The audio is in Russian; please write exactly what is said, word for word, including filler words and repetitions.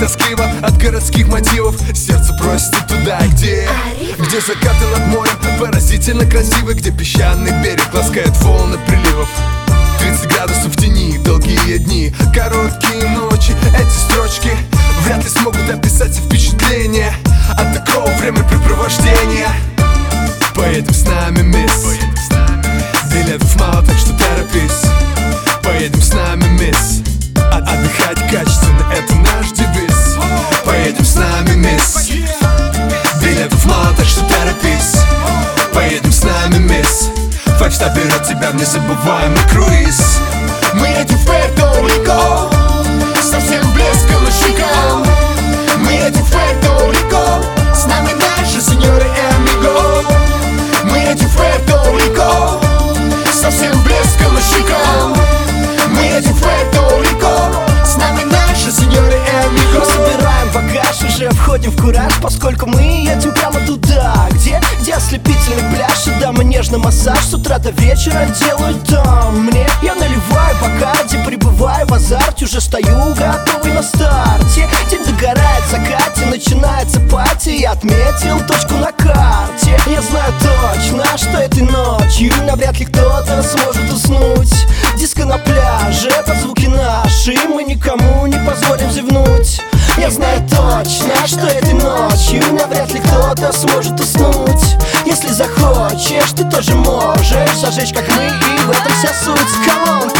тоскливо от городских мотивов. Сердце просится туда, где Где закаты над морем поразительно красивы, где песчаный берег ласкает волны приливов. Тридцать градусов в тени, долгие дни, короткие ночи. Эти строчки вряд ли смогут описать впечатление от такого времяпрепровождения. Поедем с нами, мисс, билетов мало, так что торопись. Поедем с нами, мисс, От отдыхать качественно, это наш девиз. Поедем с нами, мисс, билетов мало, так что торопись. Поедем с нами, мисс, Файв-стар берет тебя в незабываемый круиз. Мы едем в Пуэрто-Рико, совсем близко, но шиком. Мы едем в Пуэрто-Рико, с нами наши сеньоры и амиго. Мы едем в Пуэрто-Рико, совсем близко, но шиком. Мы едем в Пуэрто-Рико, с нами наши сеньоры и амиго. Мы собираем багаж, уже входим в кураж, поскольку мы едем прямо туда, где, где ослепительный пляж и дамы нежный массаж с утра до вечера делают там мне. Я наливаю Бакарди, прибываю в азарте, уже стою готовый на старте. День догорает в закате, начинается пати, я отметил точку на карте. Я знаю точно, что этой ночью навряд ли кто-то сможет уснуть. Диско на пляже, под звуки наши, мы никому не позволим зевнуть. Я знаю точно, что этой ночью навряд ли кто-то сможет уснуть. Если захочешь, ты тоже можешь зажечь, как мы, и в этом вся суть. Come on,